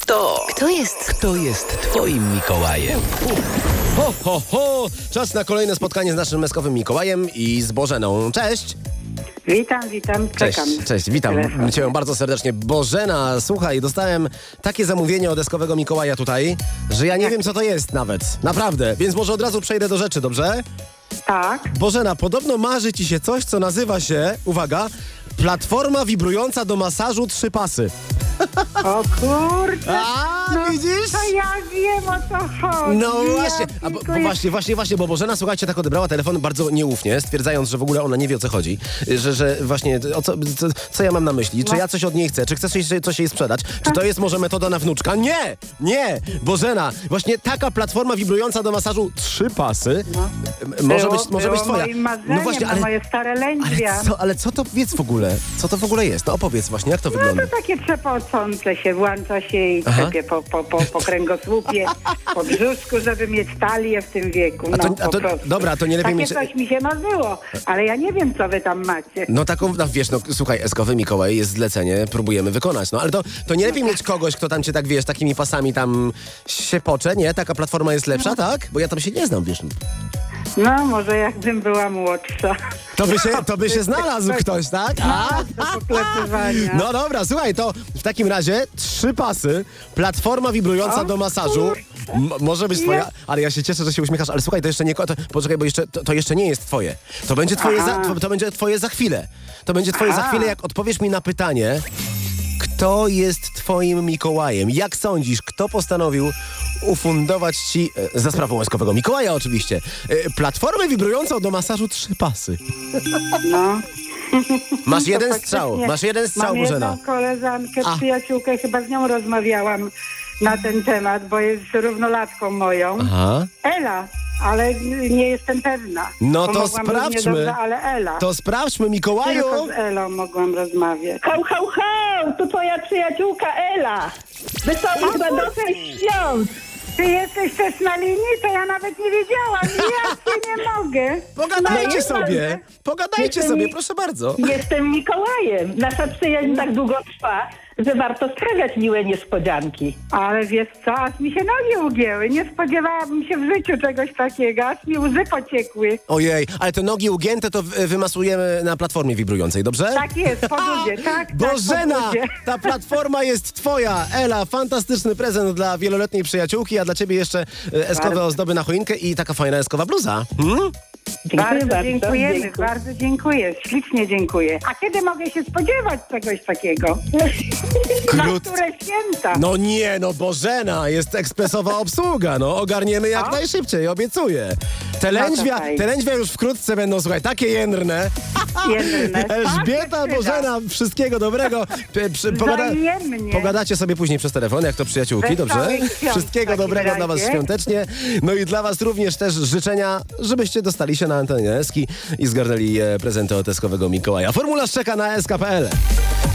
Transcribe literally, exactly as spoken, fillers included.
Kto? Kto jest? Kto jest twoim Mikołajem? Ho, ho, ho! Czas na kolejne spotkanie z naszym meskowym Mikołajem i z Bożeną. Cześć! Witam, witam, Cześć, czekam. cześć, witam Telefon. Cię bardzo serdecznie. Bożena, słuchaj, dostałem takie zamówienie od deskowego Mikołaja tutaj, że ja nie wiem, co to jest nawet. Naprawdę, więc może od razu przejdę do rzeczy, dobrze? Tak, Bożena, podobno marzy Ci się coś, co nazywa się, uwaga, platforma wibrująca do masażu trzy pasy. o kurczę. A, no, widzisz? To ja wiem, o co chodzi. No właśnie, Ja a bo, bo dziękuję. właśnie, właśnie, właśnie, bo Bożena, słuchajcie, tak odebrała telefon bardzo nieufnie, stwierdzając, że w ogóle ona nie wie, o co chodzi, że, że właśnie, o co, co, co ja mam na myśli, czy No. ja coś od niej chcę, czy chcę coś, coś jej sprzedać, czy to jest może metoda na wnuczka? Nie, nie, Bożena, właśnie taka platforma wibrująca do masażu trzy pasy, No. m- może było, być, może było być twoja. moim marzeniem, No właśnie, ale, moje stare ale, lędźwia. co, ale co to, wiedz w ogóle, co to w ogóle jest? No opowiedz właśnie, jak to No wygląda? to takie trzepocące się, włącza się i Aha. trzepie po, po, po, po kręgosłupie, po brzuszku, żeby mieć talię w tym wieku. A to- No, a to- po prostu. dobra, to nie lepiej Takie mieć- coś mi się marzyło, ale ja nie wiem, co wy tam macie. No taką, no wiesz, no słuchaj, eskowy Mikołaj jest zlecenie, próbujemy wykonać, no ale to, to nie lepiej mieć kogoś, kto tam cię tak, wiesz, takimi pasami tam się pocze, nie? Taka platforma jest lepsza, tak? Bo ja tam się nie znam, wiesz. No, może jakbym była młodsza. To by się, to by się znalazł ktoś, tak? A? Do poklepywania. No dobra, słuchaj, to w takim razie trzy pasy, platforma wibrująca O, do masażu. M- może być twoja, ale ja się cieszę, że się uśmiechasz, ale słuchaj, to jeszcze nie, ko- to, poczekaj, bo jeszcze, to, to jeszcze nie jest twoje. To będzie twoje, za, Aha. to, to będzie twoje za chwilę. To będzie twoje za Aha. chwilę, jak odpowiesz mi na pytanie, kto jest twoim Mikołajem? Jak sądzisz, kto postanowił ufundować ci, e, za sprawą eskowego Mikołaja oczywiście, e, platformę wibrującą do masażu trzy pasy? No. Masz jeden To strzał, faktycznie masz jeden strzał, Mam Bożena. jedną koleżankę, A. przyjaciółkę, chyba z nią rozmawiałam na ten temat, bo jest równolatką moją. Aha. Ela, ale nie jestem pewna. No Bo to mogłam równie sprawdźmy. Dobrze, ale Ela. To sprawdźmy, Mikołaju! Tylko z Elą mogłam rozmawiać. Hał, hał, hał! To twoja przyjaciółka Ela! Wesołych, radosnych świąt! Ty jesteś też na linii? To ja nawet nie wiedziałam. Ja cię nie mogę. Pogadajcie No jest sobie, dobrze. pogadajcie Jestem sobie, mi- proszę bardzo. Jestem Mikołajem. Nasza przyjaźń tak długo trwa, że warto sprawiać miłe niespodzianki. Ale wiesz co, aż mi się nogi ugięły. Nie spodziewałabym się w życiu czegoś takiego. Aż mi łzy pociekły. Ojej, ale te nogi ugięte to w- wymasujemy na platformie wibrującej, dobrze? Tak jest, po budzie, tak, Bożena, tak, po budzie. ta platforma jest twoja. Ela, fantastyczny prezent dla wieloletniej przyjaciółki, a dla ciebie jeszcze e, eskowe Bardzo. ozdoby na choinkę i taka fajna eskowa bluza. Hmm? Dziękuję Bardzo dziękujemy, dziękuję. bardzo dziękuję, ślicznie dziękuję. A kiedy mogę się spodziewać czegoś takiego? Na Krót- które święta? No nie, no Bożena, jest ekspresowa obsługa, no ogarniemy jak O. najszybciej, obiecuję. Te No to lędźwia, fajnie. te lędźwia już wkrótce będą, słuchaj, takie jędrne. Jedne. Elżbieta, Tak, Bożena, wszystkiego dobrego. P- przy- Pogada, Wzajemnie. pogadacie sobie później przez telefon, jak to przyjaciółki, Wesołych dobrze? świąt w Wszystkiego takim dobrego dla was razie. świątecznie. No i dla was również też życzenia, żebyście dostali się na antenie Eski i zgarnęli e, prezenty od eskowego Mikołaja. Formularz czeka na eska kropka pe el.